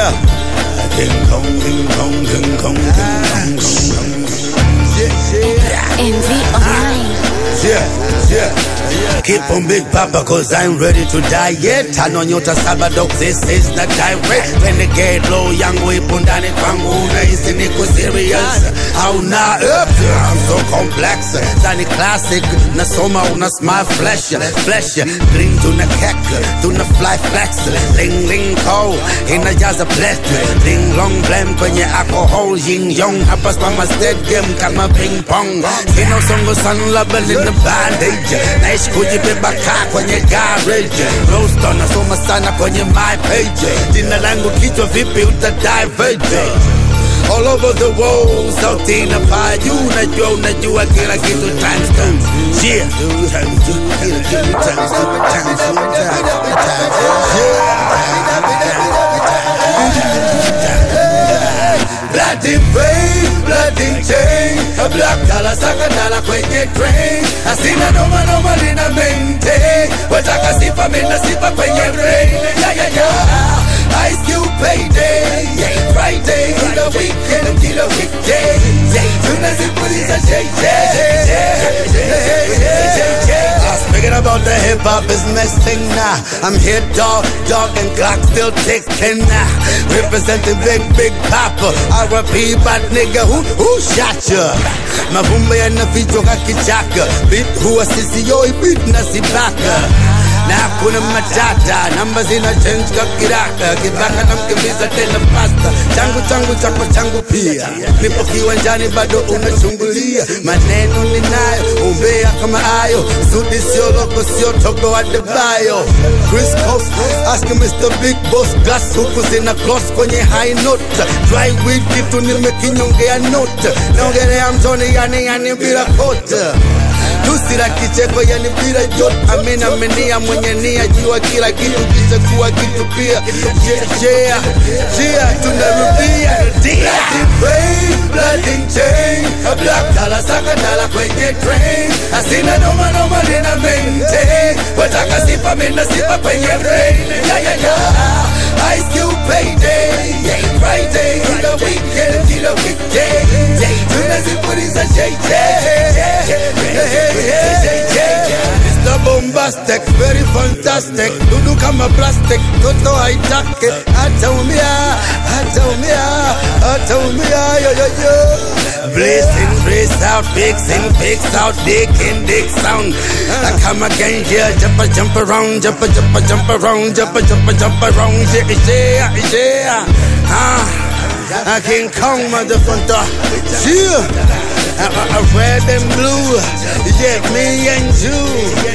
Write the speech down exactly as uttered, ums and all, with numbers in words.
Yeah. King Kong, King Kong, King Kong, King Kong, King Kong. Yeah, yeah. Envy Online. Yeah, yeah. Keep on Big Papa cause I'm ready to die yet. Tano nyota saba dog, this is the direct. Renegade low yangu ipo ndani kwangu unahisi niko serious. Hauna up, I'm so complex. Tani classic, nasoma una smile flash. Flash, green tuna kek, tuna fly flex. Ling ling cold, inajaza blast. Ling long blame kwenye alcohol. Yin yong, hapa spama state game kama ping pong. Sina usongo sun label in the bandage. Naishi kujibeba kaa kwenye garage. Roast on nasoma sana kwenye my page. Jina langu kichwa vipi utadiverge. All over the world, sauti inapaa juu. Unajua unajua kila kitu times two. Yeah, times two, kila kitu times two, times two, times two. Bloody vein, bloody chain. A black dollar, saka dollar kwenye train. Asina noma noma nina maintain. Wataka sifa mina sifa kwenye rain. Yeah, yeah, yeah. Ice Cube payday. Yeah, Friday. Kila weekend, kila weekday. Yeah, tunazipuliza J J. Speaking about the hip hop is messing now. I'm here dog, dog and Glock still ticking now. Representing big, big Papa. R I P bad nigga who, who shot ya? Mavumba ya na vichwa kakichaka. Beat huwa sisi yoi beat na sibaka. Na kuna matata, namba zina change kakiraka. Kibaka na mkimbiza tena pasta. Changu changu chako changu pia. Nipo kiwanjani bado unachungulia. Maneno ninayo, umbea kama ayo. Sudi sio loko sio togo wa debayo. Chris Coast, ask Mister Big Boss. Glass huku zina gloss kwenye high note. Dry weed kitu nimekinyongea note. Naongelea mtoni yani yani bila kota. Tusira kicheko yani bila jot. Amina amenia mwenye nia jua kila kitu kisha kuwa kitu pia. Yeah, yeah, yeah, tunarudia. Bloody vein, bloody chain. A black dollar, saka dollar kwenye train. Asina noma noma nina maintain. Wataka sifa mina sifa kwenye rain. Yeah, yeah, yeah. Ice Cube payday. Yeah, Friday. Kila weekend, kila weekday. Yeah, tunazipuliza J J. Mister Bombastic, very fantastic. Dudu kama plastic, toto haitake. Ataumia, ataumia, ataumia, yo yo yo. Blazing, blaze out, fixing, fix out, dick in, dick sound. I come again here, jump a jump around, jump a jump a jump around, jump a jump a jump around, yeah, yeah, yeah. Ah, King Kong, motherfucker, yeah. I, I, I red and blue, yeah, me and you.